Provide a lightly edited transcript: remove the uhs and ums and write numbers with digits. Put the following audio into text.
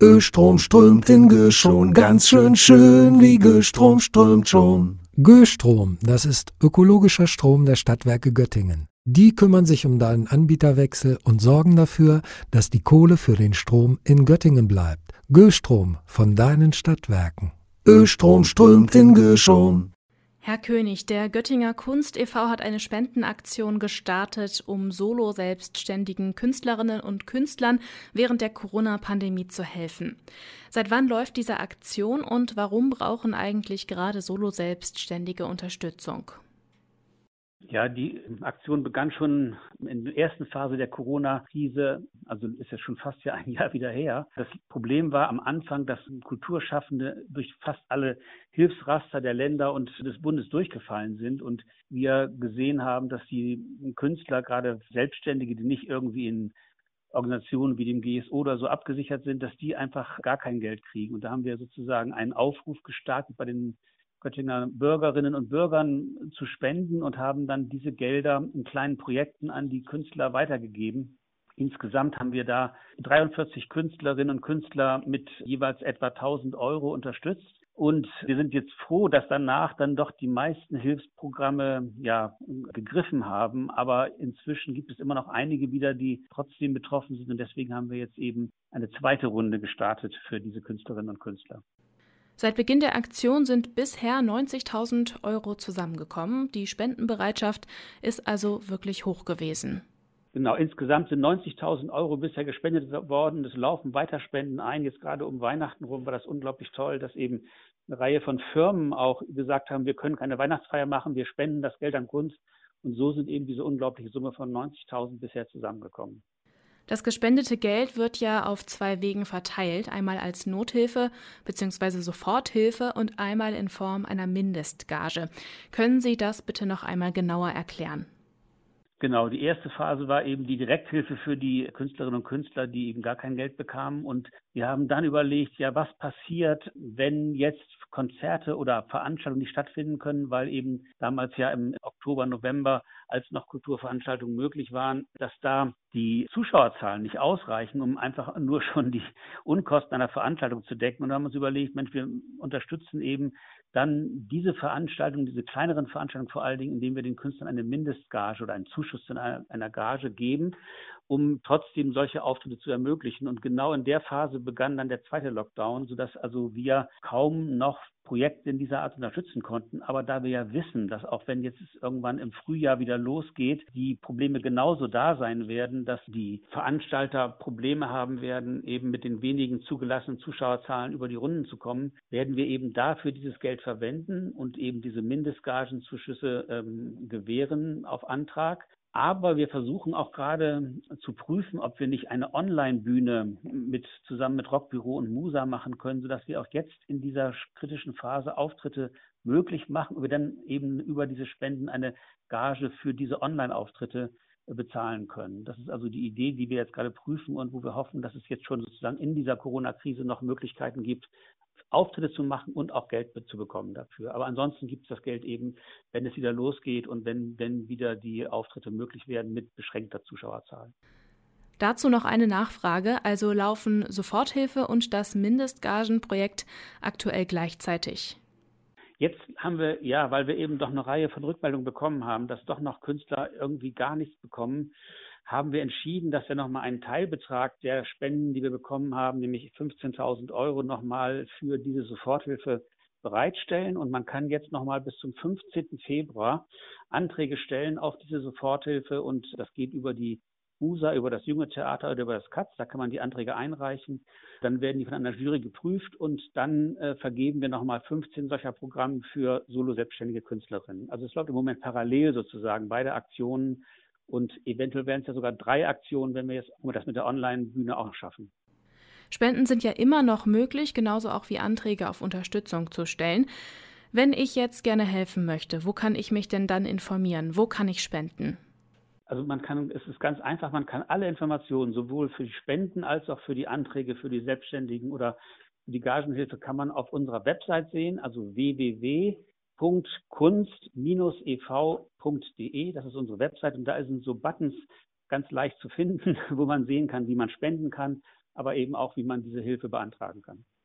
Östrom strömt in Göschon, ganz schön wie Göstrom strömt schon. Göstrom, das ist ökologischer Strom der Stadtwerke Göttingen. Die kümmern sich um deinen Anbieterwechsel und sorgen dafür, dass die Kohle für den Strom in Göttingen bleibt. Göstrom von deinen Stadtwerken. Östrom strömt in Göschon. Herr König, der Göttinger Kunst e.V. hat eine Spendenaktion gestartet, um solo-selbstständigen Künstlerinnen und Künstlern während der Corona-Pandemie zu helfen. Seit wann läuft diese Aktion und warum brauchen eigentlich gerade Solo-Selbstständige Unterstützung? Ja, die Aktion begann schon in der ersten Phase der Corona-Krise, also ist ja schon fast ein Jahr wieder her. Das Problem war am Anfang, dass Kulturschaffende durch fast alle Hilfsraster der Länder und des Bundes durchgefallen sind und wir gesehen haben, dass die Künstler, gerade Selbstständige, die nicht irgendwie in Organisationen wie dem GSO oder so abgesichert sind, dass die einfach gar kein Geld kriegen. Und da haben wir sozusagen einen Aufruf gestartet bei den Göttinger Bürgerinnen und Bürgern zu spenden und haben dann diese Gelder in kleinen Projekten an die Künstler weitergegeben. Insgesamt haben wir da 43 Künstlerinnen und Künstler mit jeweils etwa 1.000 Euro unterstützt. Und wir sind jetzt froh, dass danach dann doch die meisten Hilfsprogramme gegriffen haben. Aber inzwischen gibt es immer noch einige wieder, die trotzdem betroffen sind. Und deswegen haben wir jetzt eben eine zweite Runde gestartet für diese Künstlerinnen und Künstler. Seit Beginn der Aktion sind bisher 90.000 Euro zusammengekommen. Die Spendenbereitschaft ist also wirklich hoch gewesen. Genau, insgesamt sind 90.000 Euro bisher gespendet worden. Es laufen weiter Spenden ein. Jetzt gerade um Weihnachten rum war das unglaublich toll, dass eben eine Reihe von Firmen auch gesagt haben, wir können keine Weihnachtsfeier machen, wir spenden das Geld an Kunst. Und so sind eben diese unglaubliche Summe von 90.000 bisher zusammengekommen. Das gespendete Geld wird ja auf 2 Wegen verteilt, einmal als Nothilfe bzw. Soforthilfe und einmal in Form einer Mindestgage. Können Sie das bitte noch einmal genauer erklären? Genau, die erste Phase war eben die Direkthilfe für die Künstlerinnen und Künstler, die eben gar kein Geld bekamen. Und wir haben dann überlegt, was passiert, wenn jetzt Konzerte oder Veranstaltungen nicht stattfinden können, weil eben damals ja im Oktober, November, als noch Kulturveranstaltungen möglich waren, dass da die Zuschauerzahlen nicht ausreichen, um einfach nur schon die Unkosten einer Veranstaltung zu decken. Und da haben wir uns überlegt, Mensch, wir unterstützen eben dann diese Veranstaltungen, diese kleineren Veranstaltungen vor allen Dingen, indem wir den Künstlern eine Mindestgage oder einen Zuschuss zu einer Gage geben, um trotzdem solche Auftritte zu ermöglichen. Und genau in der Phase begann dann der zweite Lockdown, sodass also wir kaum noch Projekte in dieser Art unterstützen konnten. Aber da wir ja wissen, dass auch wenn jetzt es irgendwann im Frühjahr wieder losgeht, die Probleme genauso da sein werden, dass die Veranstalter Probleme haben werden, eben mit den wenigen zugelassenen Zuschauerzahlen über die Runden zu kommen, werden wir eben dafür dieses Geld verwenden und eben diese Mindestgagenzuschüsse gewähren auf Antrag. Aber wir versuchen auch gerade zu prüfen, ob wir nicht eine Online-Bühne zusammen mit Rockbüro und Musa machen können, sodass wir auch jetzt in dieser kritischen Phase Auftritte möglich machen und wir dann eben über diese Spenden eine Gage für diese Online-Auftritte bezahlen können. Das ist also die Idee, die wir jetzt gerade prüfen und wo wir hoffen, dass es jetzt schon sozusagen in dieser Corona-Krise noch Möglichkeiten gibt, Auftritte zu machen und auch Geld zu bekommen dafür. Aber ansonsten gibt es das Geld eben, wenn es wieder losgeht und wenn wieder die Auftritte möglich werden mit beschränkter Zuschauerzahl. Dazu noch eine Nachfrage. Also laufen Soforthilfe und das Mindestgagenprojekt aktuell gleichzeitig? Jetzt haben wir, weil wir eben doch eine Reihe von Rückmeldungen bekommen haben, dass doch noch Künstler irgendwie gar nichts bekommen, haben wir entschieden, dass wir nochmal einen Teilbetrag der Spenden, die wir bekommen haben, nämlich 15.000 Euro nochmal für diese Soforthilfe bereitstellen. Und man kann jetzt nochmal bis zum 15. Februar Anträge stellen auf diese Soforthilfe. Und das geht über die Musa, über das Junge Theater oder über das Katz. Da kann man die Anträge einreichen. Dann werden die von einer Jury geprüft und dann vergeben wir nochmal 15 solcher Programme für solo-selbstständige Künstlerinnen. Also es läuft im Moment parallel sozusagen beide Aktionen. Und eventuell werden es ja sogar 3 Aktionen, wenn wir das mit der Online-Bühne auch noch schaffen. Spenden sind ja immer noch möglich, genauso auch wie Anträge auf Unterstützung zu stellen. Wenn ich jetzt gerne helfen möchte, wo kann ich mich denn dann informieren? Wo kann ich spenden? Also es ist ganz einfach, man kann alle Informationen, sowohl für die Spenden als auch für die Anträge für die Selbstständigen oder für die Gagenhilfe kann man auf unserer Website sehen, also www.kunst-ev.de, das ist unsere Website und da sind so Buttons ganz leicht zu finden, wo man sehen kann, wie man spenden kann. aber eben auch, wie man diese Hilfe beantragen kann.